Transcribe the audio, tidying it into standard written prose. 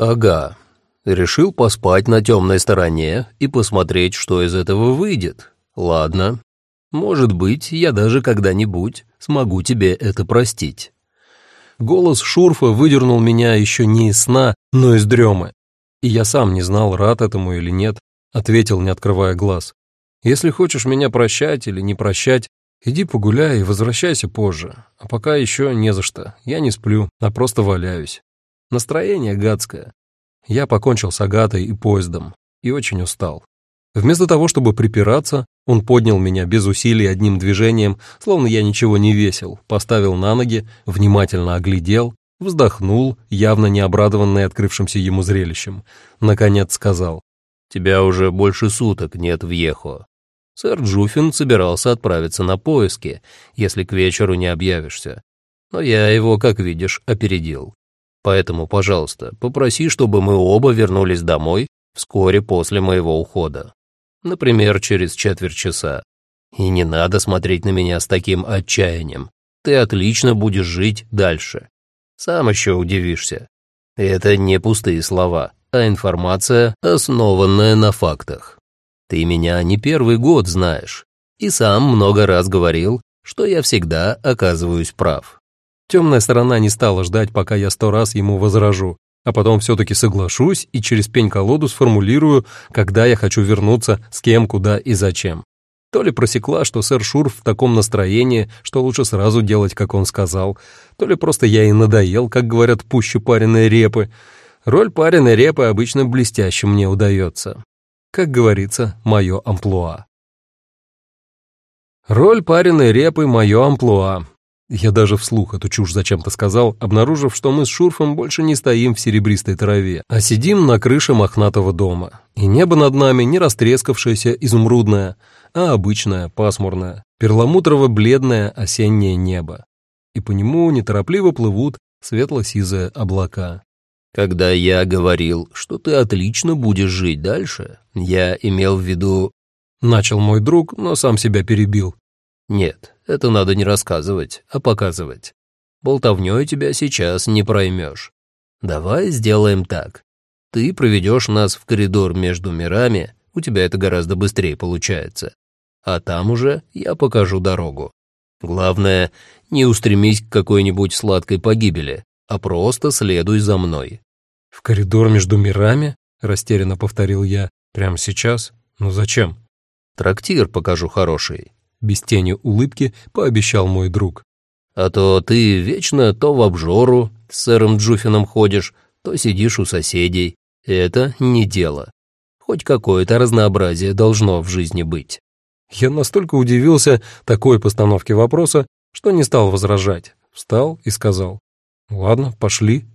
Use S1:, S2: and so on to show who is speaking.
S1: Ага. Решил поспать на темной стороне и посмотреть, что из этого выйдет. Ладно. Может быть, я даже когда-нибудь смогу тебе это простить. Голос Шурфа выдернул меня еще не из сна, но из дремы. И я сам не знал, рад этому или нет, ответил, не открывая глаз. Если хочешь меня прощать или не прощать, иди погуляй и возвращайся позже. А пока еще не за что. Я не сплю, а просто валяюсь. Настроение гадское. Я покончил с Агатой и поездом и очень устал. Вместо того, чтобы припираться, он поднял меня без усилий одним движением, словно я ничего не весил, поставил на ноги, внимательно оглядел, вздохнул, явно не обрадованный открывшимся ему зрелищем. Наконец сказал: «Тебя уже больше суток нет в Ехо. Сэр Джуффин собирался отправиться на поиски, если к вечеру не объявишься. Но я его, как видишь, опередил. Поэтому, пожалуйста, попроси, чтобы мы оба вернулись домой вскоре после моего ухода. Например, через четверть часа. И не надо смотреть на меня с таким отчаянием. Ты отлично будешь жить дальше. Сам еще удивишься. Это не пустые слова, а информация, основанная на фактах. Ты меня не первый год знаешь, и сам много раз говорил, что я всегда оказываюсь прав». Темная сторона не стала ждать, пока я 100 раз ему возражу, а потом все-таки соглашусь и через пень-колоду сформулирую, когда я хочу вернуться, с кем, куда и зачем. То ли просекла, что сэр Шурф в таком настроении, что лучше сразу делать, как он сказал, то ли просто я и надоел, как говорят, пуще пареной репы. Роль пареной репы обычно блестяще мне удается. Как говорится, мое амплуа. Роль пареной репы — мое амплуа. Я даже вслух эту чушь зачем-то сказал, обнаружив, что мы с Шурфом больше не стоим в серебристой траве, а сидим на крыше мохнатого дома. И небо над нами не растрескавшееся изумрудное, а обычное, пасмурное, перламутрово-бледное осеннее небо. И по нему неторопливо плывут светло-сизые облака. «Когда я говорил, что ты отлично будешь жить дальше, я имел в виду...» Начал мой друг, но сам себя перебил. «Нет, это надо не рассказывать, а показывать. Болтовнёй тебя сейчас не проймешь. Давай сделаем так. Ты проведешь нас в коридор между мирами, у тебя это гораздо быстрее получается. А там уже я покажу дорогу. Главное, не устремись к какой-нибудь сладкой погибели, а просто следуй за мной». «В коридор между мирами?» — растерянно повторил я. «Прямо сейчас? Ну зачем?» «Трактир покажу хороший», — без тени улыбки пообещал мой друг. «А то ты вечно то в обжору с сэром Джуффином ходишь, то сидишь у соседей. Это не дело. Хоть какое-то разнообразие должно в жизни быть». Я настолько удивился такой постановке вопроса, что не стал возражать. Встал и сказал: «Ладно, пошли».